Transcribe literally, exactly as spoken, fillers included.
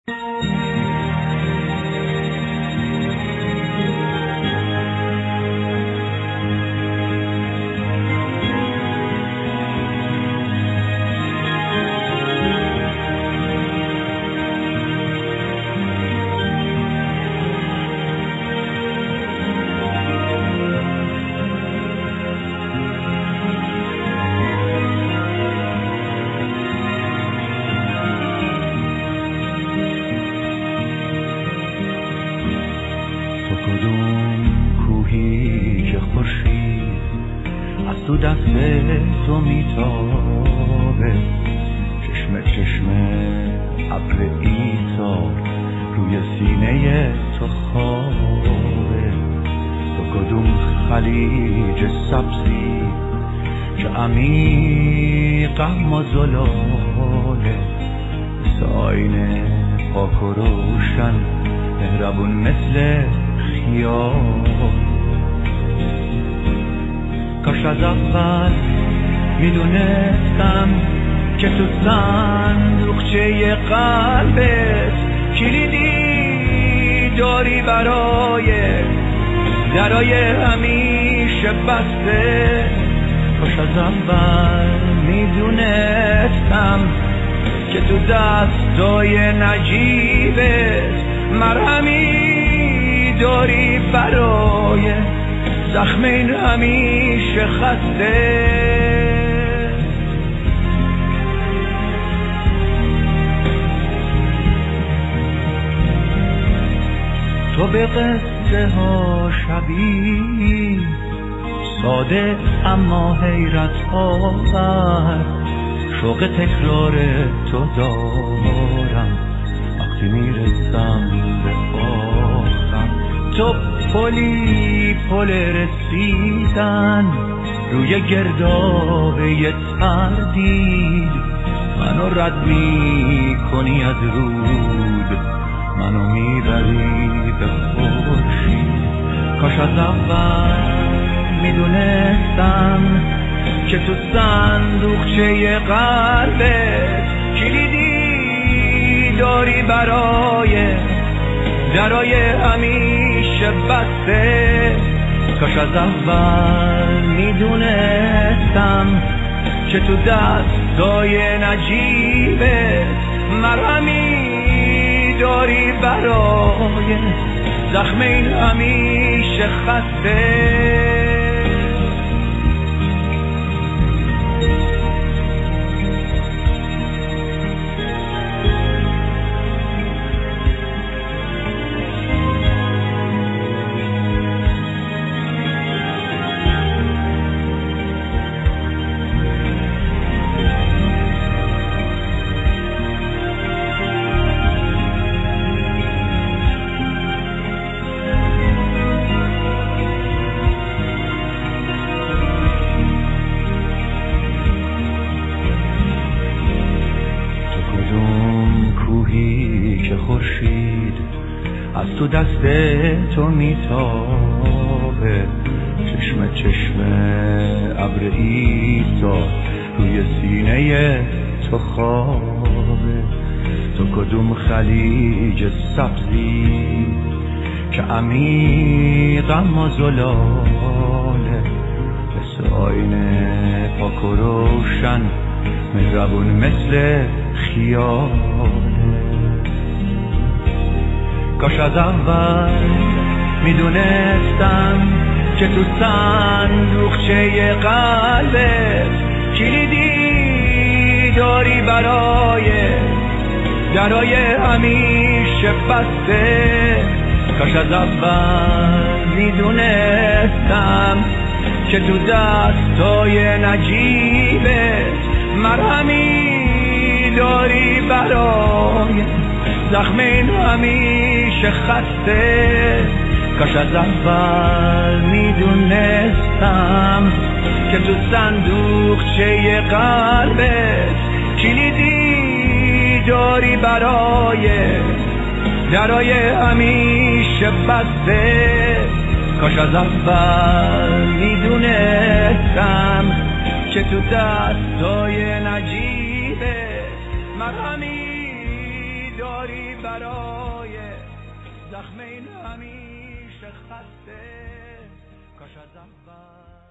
تو دست تو میتابه، چشم چشم ابر ایثار روی سینه تو خوابه. تو کدوم خلیج سبزی که عمیقم و زلاله، ساینه پاک و روشن مهربون مثل خیال. کاش از اول میدونستم که تو صندوقچه قلبت کلیدی داری برای درای همیشه بسته. کاش از اول میدونستم که تو دستای نجیبت مرهمی داری برای زخم این همیشه خسته. تو به قصه ها شبیه، ساده اما حیرت آور، شوق تکرار تو دارم وقتی میرسم به آخر. تو پلی پل رسیدن روی گردابه تردید، منو رد می کنی از رود، منو میبری به خورشید. کاش از اول میدونستم که تو صندوقچه قلبت کلیدی داری برای درای همیشه بسته. کاش از اول میدونستم که تو دستای نجیبت مرهمی داری برای زخم این همیشه خسته. خورشید از تو دست تو میتابه، چشم چشم ابر ایثار روی سینه تو خوابه. تو کدوم خلیج سبزی که عمیقم و زلاله، مثل آینه پاک و روشن مهربون مثل خیاله. کاش از اول میدونستم که تو صندوقچه قلبت کلیدی داری برای درای همیشه بسته. کاش از اول میدونستم که تو دستای نجیبت مرهمی داری برای زخم این همیشه خسته. کاش از اول میدونستم که تو صندوقچه قلبت کلیدی داری برای درای همیشه بسته. کاش از اول میدونستم که تو دستای نجیبت مرهمی داری دلی برای زخم این همیشه خسته کاش از اول